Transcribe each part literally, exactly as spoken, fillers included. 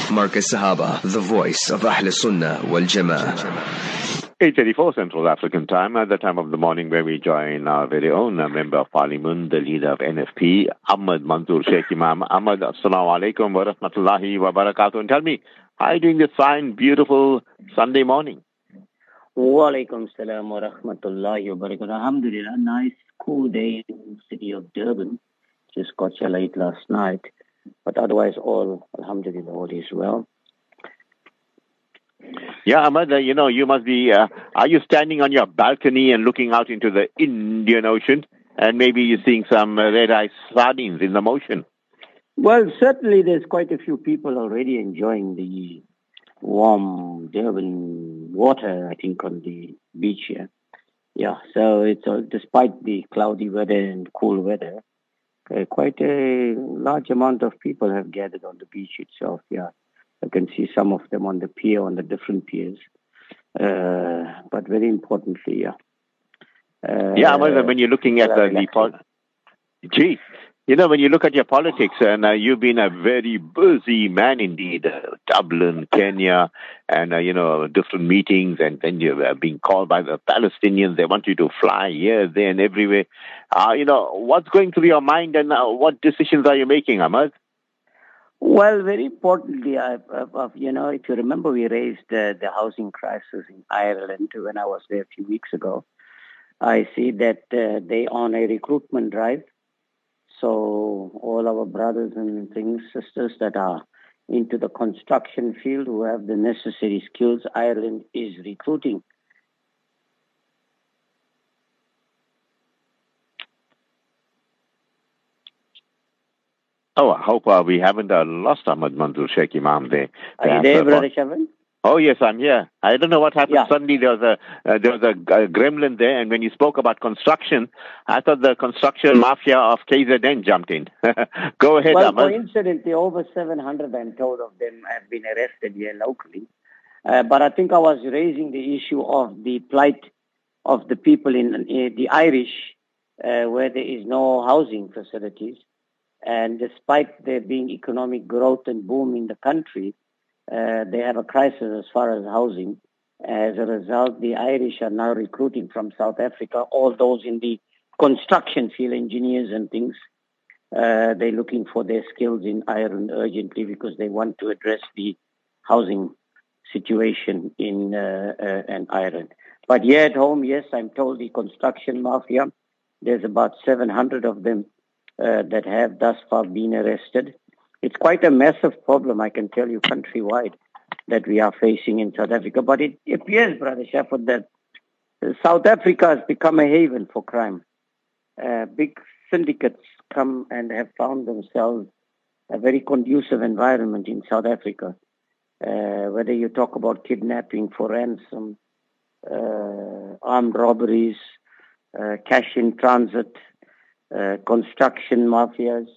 Marcus Sahaba, the voice of Ahl Sunnah wal Jama'ah. eight thirty-four Central African Time, at the time of the morning where we join our very own uh, Member of Parliament, the leader of N F P, Ahmad Manzoor Sheikh Imam. Ahmad, assalamu alaikum wa rahmatullahi wa barakatuh. And tell me, how are you doing this fine, beautiful Sunday morning? Wa alaikum salam wa rahmatullahi wa barakatuh. Alhamdulillah, nice, cool day in the city of Durban. Just got here late last night. But otherwise, all, alhamdulillah, all is well. Yeah, Ahmad, uh, you know, you must be, uh, are you standing on your balcony and looking out into the Indian Ocean? And maybe you're seeing some uh, red-eye sardines in the motion. Well, certainly there's quite a few people already enjoying the warm Durban water, I think, on the beach here. Yeah, so it's uh, despite the cloudy weather and cool weather, uh, quite a large amount of people have gathered on the beach itself, yeah. I can see some of them on the pier, on the different piers. Uh, but very importantly, yeah. Uh, yeah, Ahmad, when you're looking at the... the pol- Gee, you know, when you look at your politics, and uh, you've been a very busy man indeed, uh, Dublin, Kenya, and, uh, you know, different meetings, and then you're uh, being called by the Palestinians. They want you to fly here, there, and everywhere. Uh, you know, what's going through your mind, and uh, what decisions are you making, Ahmad? Well, very importantly, I, I, you know, if you remember, we raised uh, the housing crisis in Ireland when I was there a few weeks ago. I see that uh, they on a recruitment drive. So all our brothers and things, sisters that are into the construction field who have the necessary skills, Ireland is recruiting. Oh, I hope uh, we haven't uh, lost Ahmad Manzoor Sheikh Imam there. Are you there, Brother Shaban? Oh, yes, I'm here. I don't know what happened. Yeah. Suddenly there was a uh, there was a uh, gremlin there, and when you spoke about construction, I thought the construction mafia of K Z N jumped in. Go ahead, well, Ahmad. Well, coincidentally, over seven hundred, I'm told, of them have been arrested here locally. Uh, but I think I was raising the issue of the plight of the people in, in the Irish, uh, where there is no housing facilities. And despite there being economic growth and boom in the country, uh, they have a crisis as far as housing. As a result, the Irish are now recruiting from South Africa, all those in the construction field, engineers and things. Uh, they're looking for their skills in Ireland urgently because they want to address the housing situation in, uh, uh, in Ireland. But here at home, yes, I'm told the construction mafia, there's about seven hundred of them uh, that have thus far been arrested. It's quite a massive problem, I can tell you, countrywide, that we are facing in South Africa. But it appears, Brother Shaffer, that South Africa has become a haven for crime. Uh, big syndicates come and have found themselves a very conducive environment in South Africa. Uh, whether you talk about kidnapping for ransom, uh, armed robberies, uh, cash in transit, uh, construction mafias,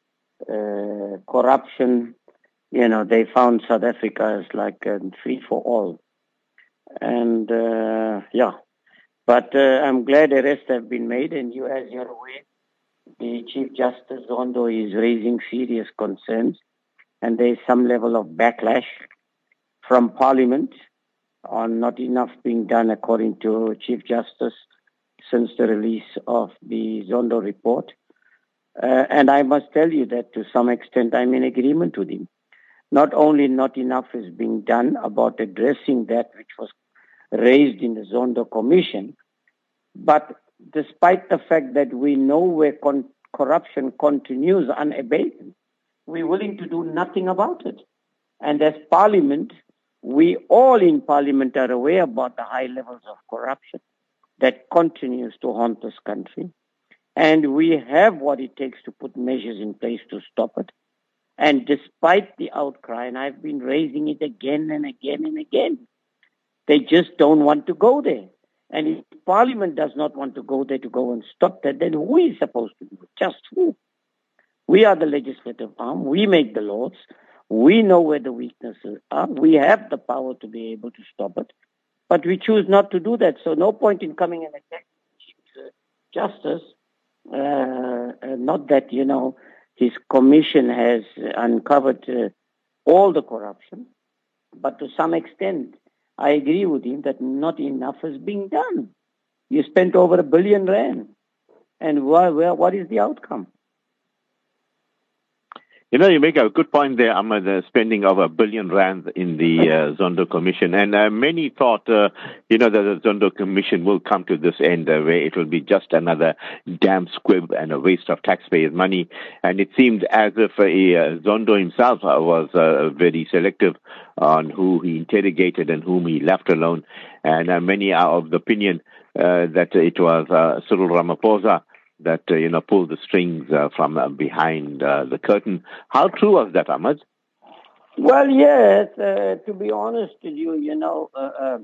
uh, corruption, you know, they found South Africa as like a free for all. And, uh, yeah, but uh, I'm glad arrests have been made, and you, as you're aware, the Chief Justice Zondo is raising serious concerns, and there is some level of backlash from Parliament on not enough being done, according to Chief Justice, since the release of the Zondo report. Uh, and I must tell you that to some extent I'm in agreement with him. Not only not enough is being done about addressing that which was raised in the Zondo Commission, but despite the fact that we know where con- corruption continues unabated, we're willing to do nothing about it. And as Parliament, we all in Parliament are aware about the high levels of corruption that continues to haunt this country. And we have what it takes to put measures in place to stop it. And despite the outcry, and I've been raising it again and again and again, they just don't want to go there. And if Parliament does not want to go there to go and stop that, then who is supposed to do it? Just who? We are the legislative arm. We make the laws. We know where the weaknesses are. We have the power to be able to stop it. But we choose not to do that. So no point in coming and attacking Justice. Uh, uh, not that, you know, his commission has uncovered uh, all the corruption, but to some extent, I agree with him that not enough is being done. You spent over a billion rand, and wh- wh- what is the outcome? You know, you make a good point there, Ahmed, the spending of a billion rand in the uh, Zondo Commission. And uh, many thought, uh, you know, that the Zondo Commission will come to this end uh, where it will be just another damn squib and a waste of taxpayers' money. And it seemed as if uh, uh, Zondo himself uh, was uh, very selective on who he interrogated and whom he left alone. And uh, many are of the opinion uh, that it was uh, Cyril Ramaphosa that, uh, you know, pulled the strings uh, from uh, behind uh, the curtain. How true was that, Ahmed? Well, yes, uh, to be honest with you, you know, uh, uh,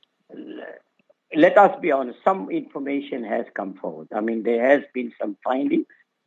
let us be honest, some information has come forward. I mean, there has been some findings.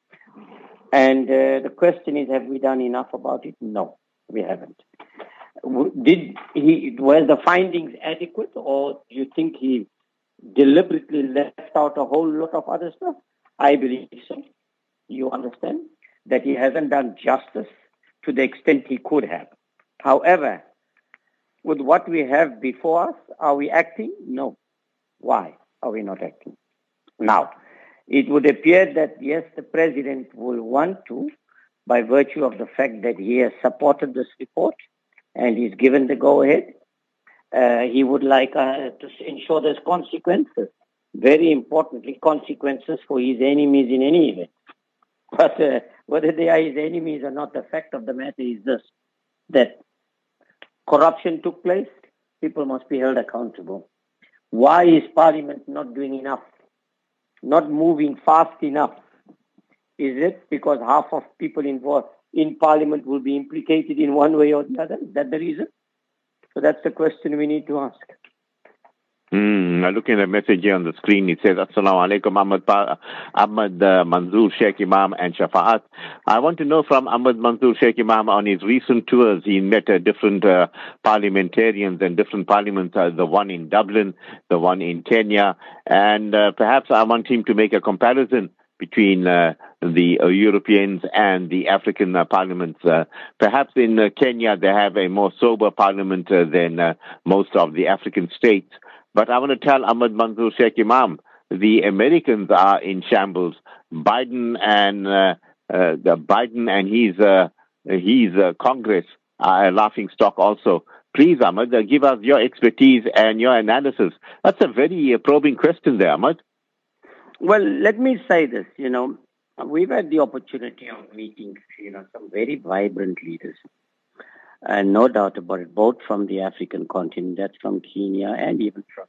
And uh, the question is, have we done enough about it? No, we haven't. Did he, were the findings adequate, or do you think he deliberately left out a whole lot of other stuff? I believe so. You understand that he hasn't done justice to the extent he could have. However, with what we have before us, are we acting? No. Why are we not acting? Now, it would appear that, yes, the president will want to, by virtue of the fact that he has supported this report and he's given the go-ahead. Uh, he would like uh, to ensure there's consequences. Very importantly, consequences for his enemies in any event. But uh, whether they are his enemies or not, the fact of the matter is this, that corruption took place, people must be held accountable. Why is Parliament not doing enough? Not moving fast enough? Is it because half of people involved in Parliament will be implicated in one way or the other? Is that the reason? So that's the question we need to ask. Mm, looking at the message here on the screen, it says, Assalamu alaikum, Ahmed, pa- Ahmed uh, Manzoor Sheikh Imam and Shafa'at. I want to know from Ahmed Manzoor Sheikh Imam on his recent tours, he met uh, different uh, parliamentarians and different parliaments, uh, the one in Dublin, the one in Kenya, and uh, perhaps I want him to make a comparison between uh, the uh, Europeans and the African uh, parliaments. Uh, perhaps in uh, Kenya they have a more sober parliament uh, than uh, most of the African states. But I want to tell Ahmed Manzoor Sheikh Imam, the Americans are in shambles. Biden and uh, uh, the Biden and his uh, his uh, Congress are a laughing stock also. Please, Ahmed, uh, give us your expertise and your analysis. That's a very uh, probing question there, Ahmed. Well, let me say this, you know, we've had the opportunity of meeting, you know, some very vibrant leaders. And no doubt about it, both from the African continent, that's from Kenya, and even from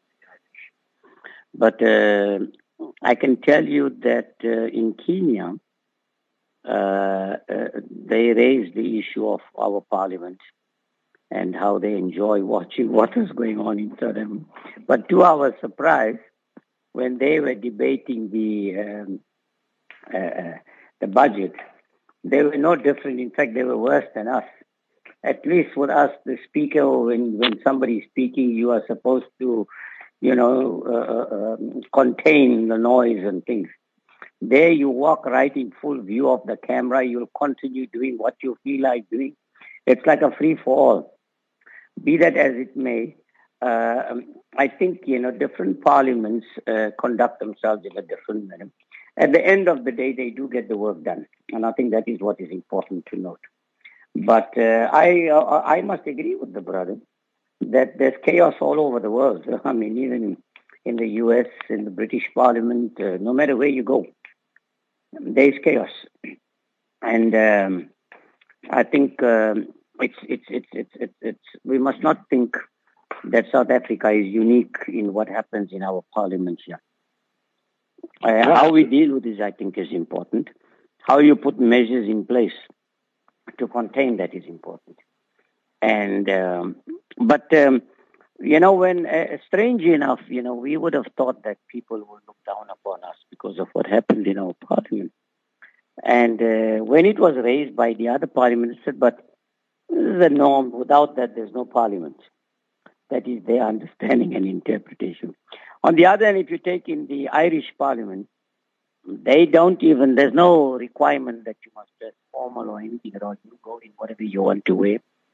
the Irish. But uh, I can tell you that uh, in Kenya, uh, uh, they raised the issue of our parliament and how they enjoy watching what is going on inside them. But to our surprise, when they were debating the um, uh, the budget, they were no different. In fact, they were worse than us. At least with us, the speaker, when, when somebody is speaking, you are supposed to, you know, uh, uh, contain the noise and things. There you walk right in full view of the camera. You'll continue doing what you feel like doing. It's like a free-for-all. Be that as it may, uh, I think, you know, different parliaments uh, conduct themselves in a different manner. At the end of the day, they do get the work done. And I think that is what is important to note. But uh, I uh, I must agree with the brother that there's chaos all over the world. I mean, even in the U S, in the British Parliament, uh, no matter where you go, there's chaos. And um, I think um, it's, it's, it's, it's, it's, it's, we must not think that South Africa is unique in what happens in our parliaments here. Uh, yeah. How we deal with this, I think, is important. How you put measures in place to contain that is important. And, um, but, um, you know, when, uh, strange enough, you know, we would have thought that people would look down upon us because of what happened in our parliament. And uh, when it was raised by the other parliament, said, but this is the norm. Without that, there's no parliament. That is their understanding and interpretation. On the other hand, if you take in the Irish parliament, they don't even, there's no requirement that you must dress formal or anything at all. You go in whatever you want to wear.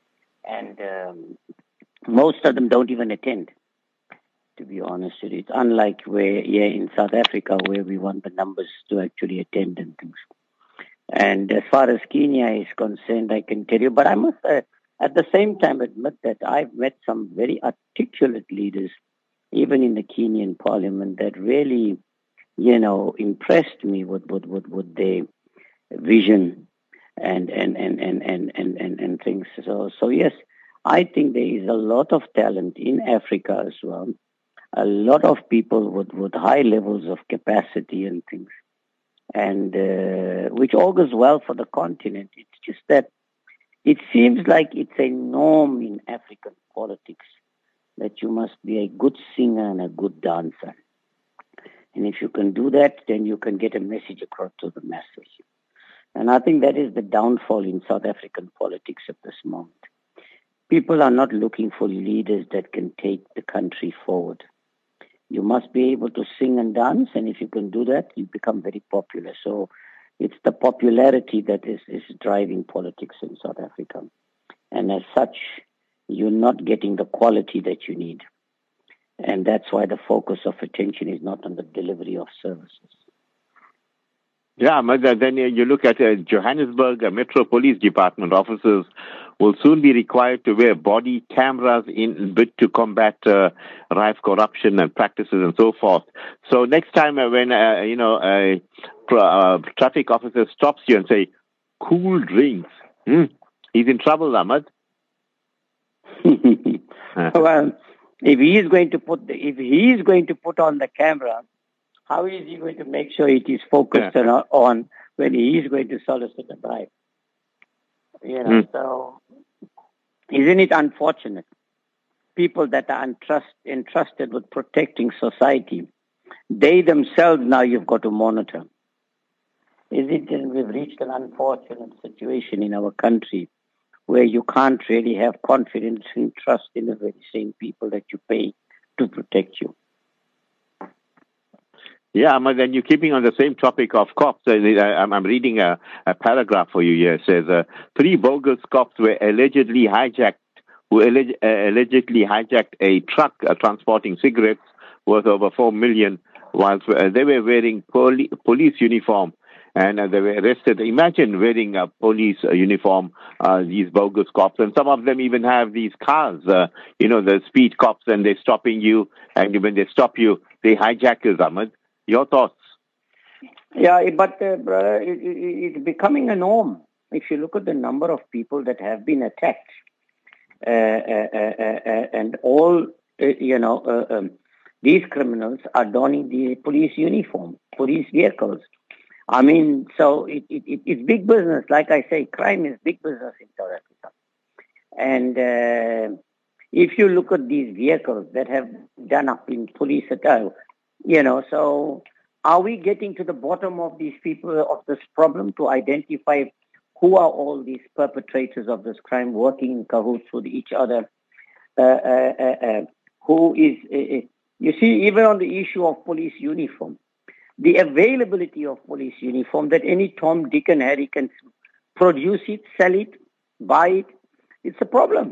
And um, most of them don't even attend, to be honest with you. It's unlike where here in South Africa where we want the numbers to actually attend and things. And as far as Kenya is concerned, I can tell you, but I must uh, at the same time admit that I've met some very articulate leaders, even in the Kenyan parliament, that really, you know, impressed me with, with, with, with their vision and, and, and, and, and, and, and, and things. So, so yes, I think there is a lot of talent in Africa as well. A lot of people with, with high levels of capacity and things, and uh, which augurs well for the continent. It's just that it seems like it's a norm in African politics that you must be a good singer and a good dancer. And if you can do that, then you can get a message across to the masses. And I think that is the downfall in South African politics at this moment. People are not looking for leaders that can take the country forward. You must be able to sing and dance, and if you can do that, you become very popular. So it's the popularity that is, is driving politics in South Africa. And as such, you're not getting the quality that you need. And that's why the focus of attention is not on the delivery of services. Yeah, but then you look at uh, Johannesburg uh, Metro Police Department officers will soon be required to wear body cameras in bid to combat uh, rife corruption and practices and so forth. So next time uh, when, uh, you know, a uh, traffic officer stops you and say, cool drinks, hmm, he's in trouble, Ahmad. Well, if he is going to put, the, if he is going to put on the camera, how is he going to make sure it is focused yeah. on, on when he is going to solicit a bribe? You know, mm. so isn't it unfortunate? People that are entrust, entrusted with protecting society, they themselves now you've got to monitor. Is it that we've reached an unfortunate situation in our country where you can't really have confidence and trust in the very same people that you pay to protect you? Yeah, but then you're keeping on the same topic of cops. I'm reading a, a paragraph for you here. It says, uh, three bogus cops were allegedly hijacked, who alleg- uh, allegedly hijacked a truck uh, transporting cigarettes worth over four million whilst uh, they were wearing poli- police uniform and uh, they were arrested. Imagine wearing a police uh, uniform, uh, these bogus cops, and some of them even have these cars, uh, you know, the speed cops, and they're stopping you, and when they stop you, they hijack you, Ahmed. Your thoughts? Yeah, but uh, brother, it, it, it's becoming a norm. If you look at the number of people that have been attacked, uh, uh, uh, uh, and all, uh, you know, uh, um, these criminals are donning the police uniform, police vehicles. I mean, so it, it, it, it's big business. Like I say, crime is big business in South Africa. And uh, if you look at these vehicles that have done up in police attire, you know, so are we getting to the bottom of these people, of this problem, to identify who are all these perpetrators of this crime working in cahoots with each other? Uh, uh, uh, uh, who is, uh, you see, even on the issue of police uniform, the availability of police uniform, that any Tom, Dick and Harry can produce it, sell it, buy it, it's a problem.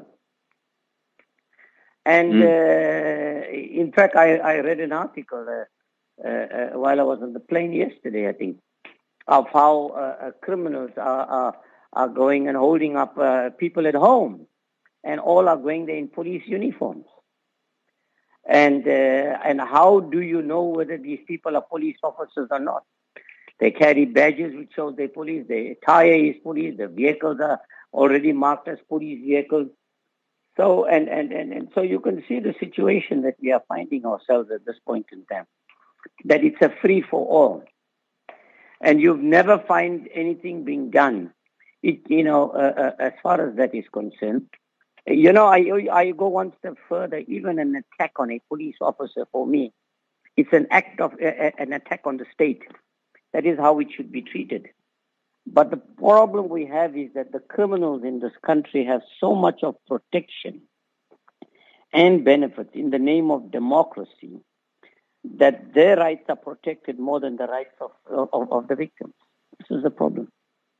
And mm. uh, in fact, I, I read an article uh, uh, uh, while I was on the plane yesterday, I think, of how uh, uh, criminals are, are are going and holding up uh, people at home, and all are going there in police uniforms. And uh, and how do you know whether these people are police officers or not? They carry badges which show they're police. Their attire is police. The vehicles are already marked as police vehicles. So and, and, and, and so you can see the situation that we are finding ourselves at this point in time, that it's a free for all, and you've never find anything being done. It you know uh, uh, as far as that is concerned, you know I I go one step further. Even an attack on a police officer, for me, it's an act of uh, an attack on the state. That is how it should be treated. But the problem we have is that the criminals in this country have so much of protection and benefits in the name of democracy that their rights are protected more than the rights of, of, of the victims. This is the problem.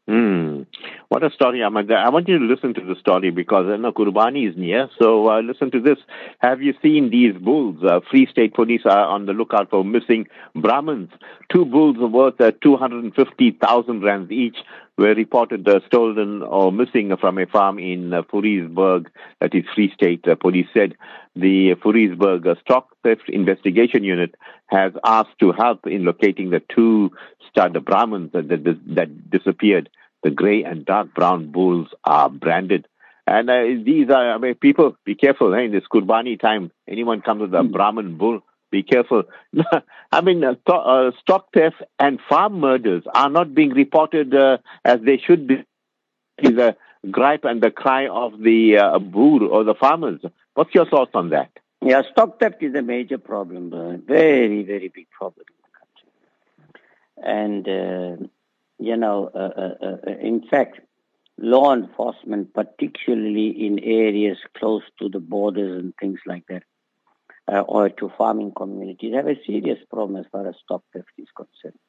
Hmm. What a story, Ahmad. I want you to listen to the story because uh, no, Kurbani is near. So uh, listen to this. Have you seen these bulls? Uh, Free State Police are on the lookout for missing Brahmins. Two bulls worth uh, two hundred fifty thousand rands each were reported uh, stolen or missing from a farm in uh, Furisburg, that is Free State. Uh, police said the Furisburg uh, Stock Theft Investigation Unit has asked to help in locating the two stud Brahmins that, that, that disappeared. The grey and dark brown bulls are branded. And uh, these are, I mean, people, be careful. Eh, in this Kurbani time, anyone comes with a Mm. Brahmin bull, be careful. I mean, uh, th- uh, stock theft and farm murders are not being reported uh, as they should be. Is a gripe and the cry of the uh, bull or the farmers. What's your thoughts on that? Yeah, stock theft is a major problem, uh, very, very big problem in the country. And, uh, you know, uh, uh, uh, in fact, law enforcement, particularly in areas close to the borders and things like that, uh, or to farming communities, have a serious problem as far as stock theft is concerned.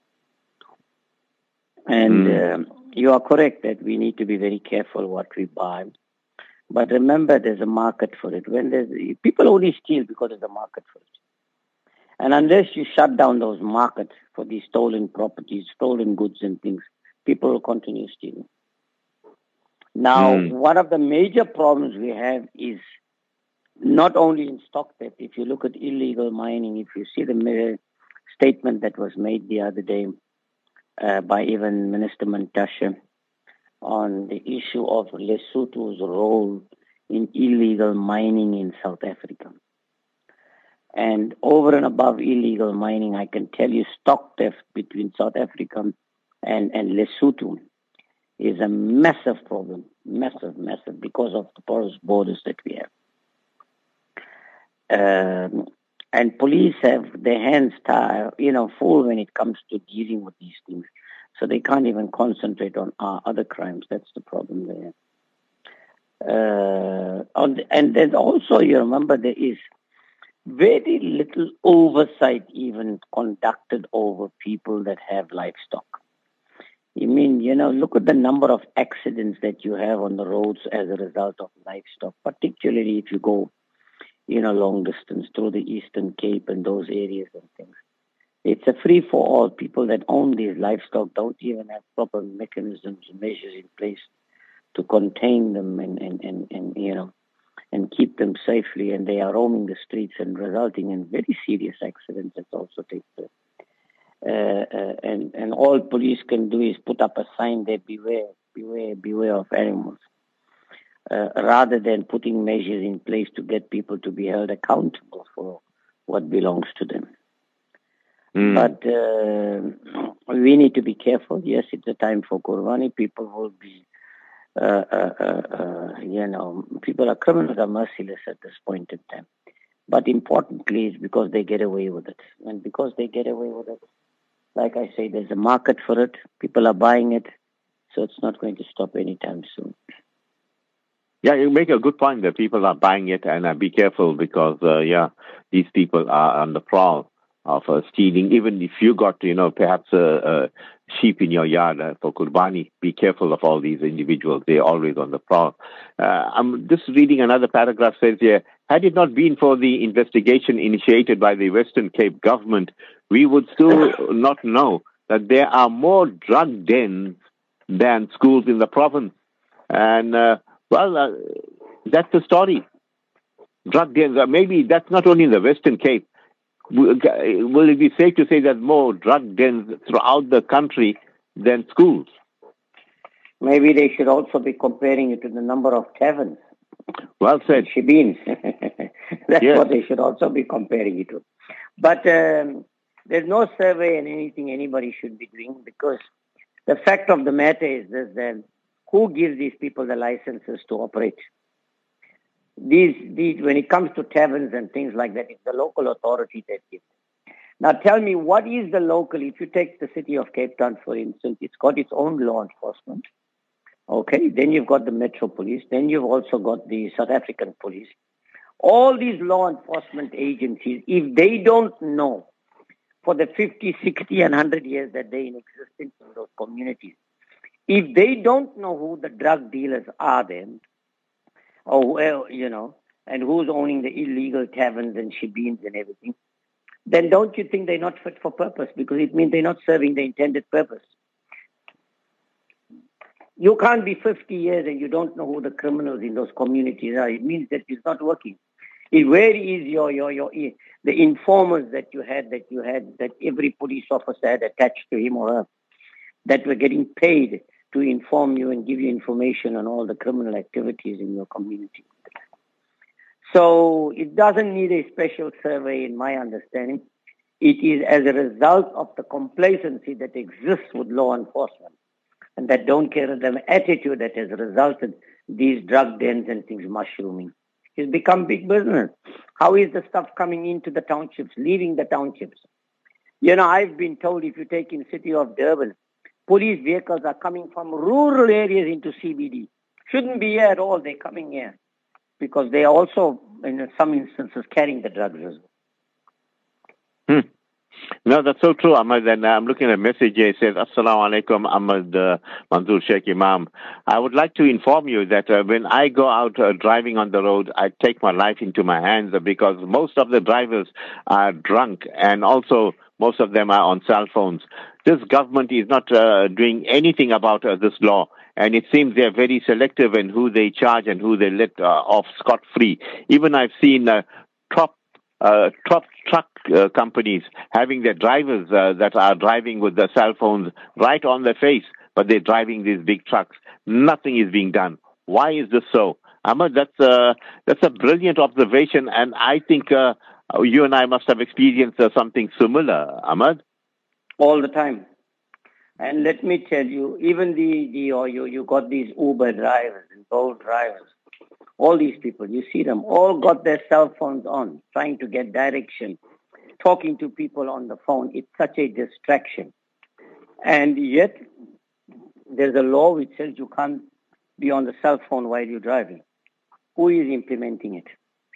And Mm. um you are correct that we need to be very careful what we buy. But remember, there's a market for it. When there's people only steal because there's a market for it. And unless you shut down those markets for these stolen properties, stolen goods and things, people will continue stealing. Now, Mm. one of the major problems we have is not only in stock theft. If you look at illegal mining, if you see the mi- statement that was made the other day uh, by even Minister Mantashe on the issue of Lesotho's role in illegal mining in South Africa. And over and above illegal mining, I can tell you stock theft between South Africa and, and Lesotho is a massive problem, massive, massive, because of the porous borders that we have. Um, and police have their hands tied, you know, full when it comes to dealing with these things. So they can't even concentrate on uh, other crimes. That's the problem there. Uh, on the, and then also, you remember, there is very little oversight even conducted over people that have livestock. You mean, you know, look at the number of accidents that you have on the roads as a result of livestock, particularly if you go, you know, long distance through the Eastern Cape and those areas and things. It's a free-for-all. People that own these livestock don't even have proper mechanisms and measures in place to contain them and, and, and, and, you know, and keep them safely. And they are roaming the streets and resulting in very serious accidents that also take place. Uh, uh, and, and all police can do is put up a sign there, beware, beware, beware of animals, uh, rather than putting measures in place to get people to be held accountable for what belongs to them. Mm. But uh, we need to be careful. Yes, it's a time for Qurbani. People will be, uh, uh, uh, uh, you know, people are criminals are merciless at this point in time. But importantly, it's because they get away with it. And because they get away with it, like I say, there's a market for it. People are buying it. So it's not going to stop anytime soon. Yeah, you make a good point that people are buying it, and uh, be careful because, uh, yeah, these people are on the prowl of uh, stealing. Even if you got, you know, perhaps a, a sheep in your yard uh, for Qurbani, be careful of all these individuals. They're always on the prowl. Uh, I'm just reading another paragraph says here, had it not been for the investigation initiated by the Western Cape government, we would still not know that there are more drug dens than schools in the province. And, uh, well, uh, that's the story. Drug dens, uh, maybe that's not only in the Western Cape. Will it be safe to say that more drug dens throughout the country than schools? Maybe they should also be comparing it to the number of taverns. Well said. Shebeens. That's yes. what they should also be comparing it to. But um, there's no survey and anything anybody should be doing, because the fact of the matter is this, then who gives these people the licenses to operate? These, these, when it comes to taverns and things like that, it's the local authority that gives it. Now tell me, what is the local, if you take the city of Cape Town, for instance, it's got its own law enforcement. Okay, then you've got the Metro Police, then you've also got the South African Police. All these law enforcement agencies, if they don't know for the fifty, sixty and one hundred years that they're in existence in those communities, If they don't know who the drug dealers are then, or well, you know, and who's owning the illegal taverns and shebeens and everything, then don't you think they're not fit for purpose? Because it means they're not serving the intended purpose. You can't be fifty years and you don't know who the criminals in those communities are. It means that it's not working. It, where is your, your, your, the informers that you had, that you had, that every police officer had attached to him or her, that were getting paid to inform you and give you information on all the criminal activities in your community? So it doesn't need a special survey, in my understanding. It is as a result of the complacency that exists with law enforcement and that don't care of the attitude that has resulted these drug dens and things mushrooming. It's become big business. How is the stuff coming into the townships, leaving the townships? You know, I've been told if you take in city of Durban, police vehicles are coming from rural areas into C B D. Shouldn't be here at all. They're coming here because they are also, in some instances, carrying the drugs as well. Hmm. No, that's so true, Ahmad. And I'm looking at a message here. It says, Assalamu alaikum, Ahmad uh, Manzoor Sheikh Imam. I would like to inform you that uh, when I go out uh, driving on the road, I take my life into my hands because most of the drivers are drunk and also most of them are on cell phones. This government is not uh, doing anything about uh, this law. And it seems they're very selective in who they charge and who they let uh, off scot-free. Even I've seen uh, top Uh, top truck uh, companies having their drivers uh, that are driving with their cell phones right on their face, but they're driving these big trucks. Nothing is being done. Why is this so? Ahmad, that's a, that's a brilliant observation, and I think uh, you and I must have experienced uh, something similar, Ahmad. All the time. And let me tell you, even the, the or you, you got these Uber drivers and Bolt drivers. All these people, you see them, all got their cell phones on, trying to get direction, talking to people on the phone. It's such a distraction. And yet, there's a law which says you can't be on the cell phone while you're driving. Who is implementing it?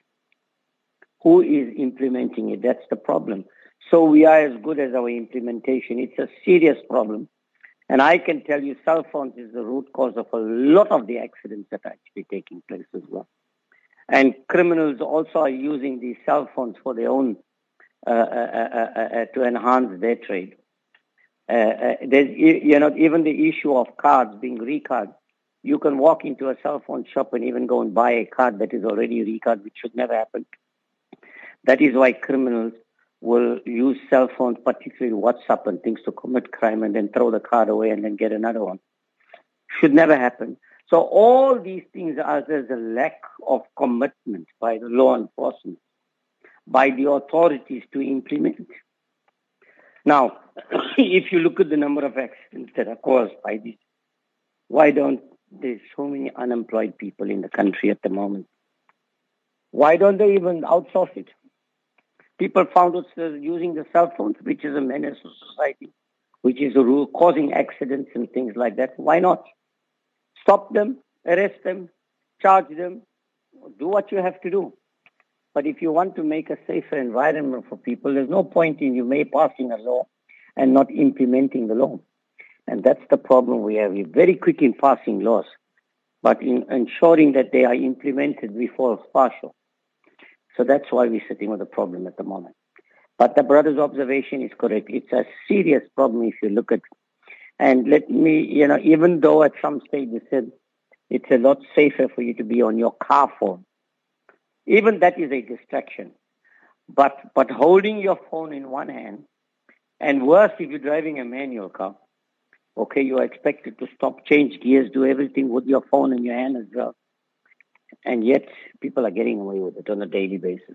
Who is implementing it? That's the problem. So we are as good as our implementation. It's a serious problem. And I can tell you cell phones is the root cause of a lot of the accidents that are actually taking place as well. And criminals also are using these cell phones for their own, uh, uh, uh, uh, to enhance their trade. Uh, uh, there's, you know, even the issue of cards being recarded. You can walk into a cell phone shop and even go and buy a card that is already recarded, which should never happen. That is why criminals will use cell phones, particularly WhatsApp and things, to commit crime and then throw the card away and then get another one. Should never happen. So all these things are, there's a lack of commitment by the law enforcement, by the authorities to implement. Now, if you look at the number of accidents that are caused by this, why don't there's so many unemployed people in the country at the moment? Why don't they even outsource it? People found us using the cell phones, which is a menace to society, which is a rule causing accidents and things like that. Why not? Stop them, arrest them, charge them, do what you have to do. But if you want to make a safer environment for people, there's no point in you may passing a law and not implementing the law. And that's the problem we have. We're very quick in passing laws, but in ensuring that they are implemented, we fall far short. So that's why we're sitting with a problem at the moment. But the brother's observation is correct. It's a serious problem if you look at it. And let me, you know, even though at some stage you said it's a lot safer for you to be on your car phone, even that is a distraction. But but holding your phone in one hand, and worse if you're driving a manual car, okay, you are expected to stop, change gears, do everything with your phone in your hand as well. And yet, people are getting away with it on a daily basis.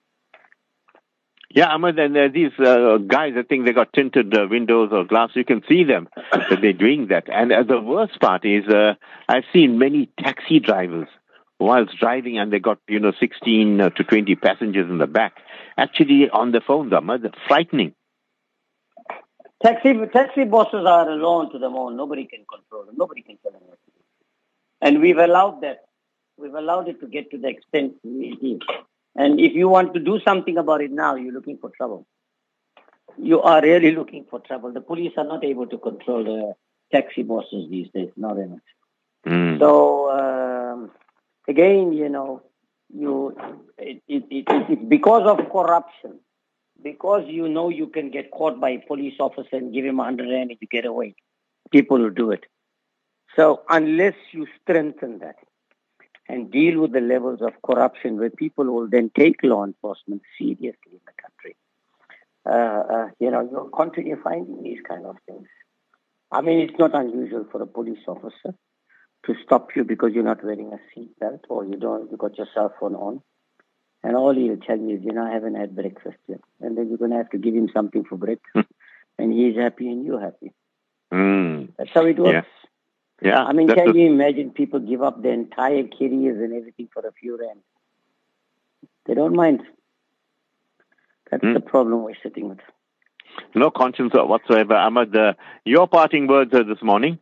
Yeah, Ahmad, and uh, these uh, guys, I think they got tinted uh, windows or glass. You can see them that they're doing that. And uh, the worst part is uh, I've seen many taxi drivers whilst driving, and they got, you know, sixteen to twenty passengers in the back, actually on the phones, Ahmad. Frightening. Taxi, taxi bosses are alone to them all. Nobody can control them. Nobody can tell them what to do. And we've allowed that. We've allowed it to get to the extent it is. And if you want to do something about it now, you're looking for trouble. You are really looking for trouble. The police are not able to control the, taxi bosses these days, not enough. Mm. So, um, again, you know, you it, it, it, it's because of corruption, because you know you can get caught by a police officer and give him a hundred rand and you get away. People will do it. So unless you strengthen that and deal with the levels of corruption where people will then take law enforcement seriously in the country, uh, uh, you know, you'll continue finding these kind of things. I mean, it's not unusual for a police officer to stop you because you're not wearing a seatbelt or you don't, you got your cell phone on. And all he'll tell you is, you know, I haven't had breakfast yet. And then you're going to have to give him something for breakfast. And he's happy and you're happy. Mm. That's how it works. Yeah. yeah I mean, can a... you imagine people give up their entire careers and everything for a few rand? They don't mind. That's mm. the problem we're sitting with. No conscience whatsoever. Ahmad, uh, your parting words uh, this morning?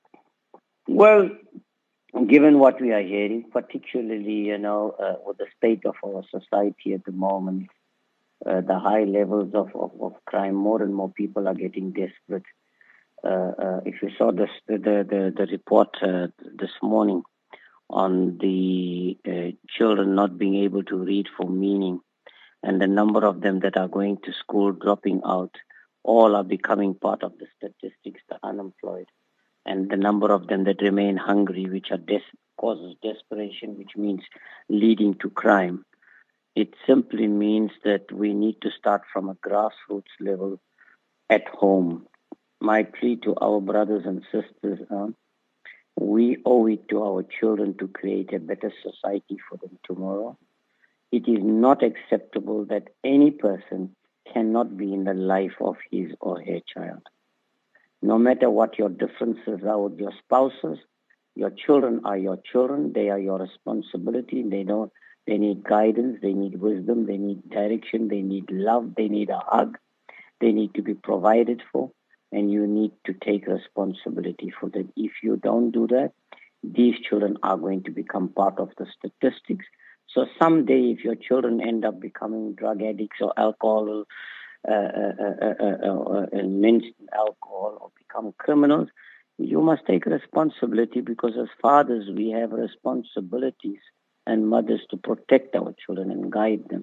Well, given what we are hearing, particularly, you know, uh, with the state of our society at the moment, uh, the high levels of, of, of crime, more and more people are getting desperate. Uh, uh, if you saw this, the, the, the report uh, this morning on the uh, children not being able to read for meaning and the number of them that are going to school, dropping out, all are becoming part of the statistics, the unemployed. And the number of them that remain hungry, which are des- causes desperation, which means leading to crime. It simply means that we need to start from a grassroots level at home. My plea to our brothers and sisters, uh, we owe it to our children to create a better society for them tomorrow. It is not acceptable that any person cannot be in the life of his or her child. No matter what your differences are with your spouses, your children are your children. They are your responsibility. They don't. They need guidance. They need wisdom. They need direction. They need love. They need a hug. They need to be provided for, and you need to take responsibility for them. If you don't do that, these children are going to become part of the statistics. So someday, if your children end up becoming drug addicts or alcohol, Uh, uh, uh, uh, uh, uh, and mention alcohol or become criminals, you must take responsibility, because as fathers we have responsibilities and mothers to protect our children and guide them.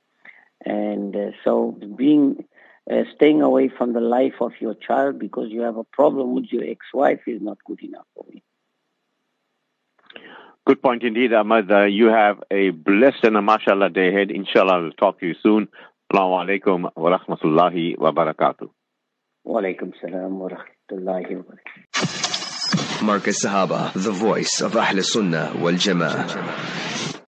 And uh, so being uh, staying away from the life of your child because you have a problem with your ex-wife is not good enough for me. Good point indeed, Ahmad. Uh, you have a blessed and a mashallah day ahead. Inshallah, we'll talk to you soon. Assalamu alaikum wa rahmatullahi wa barakatuh. Wa alaikum salam wa rahmatullahi wa barakatuh. Markaz Sahaba, the voice of Ahl Sunnah wal Jama'ah.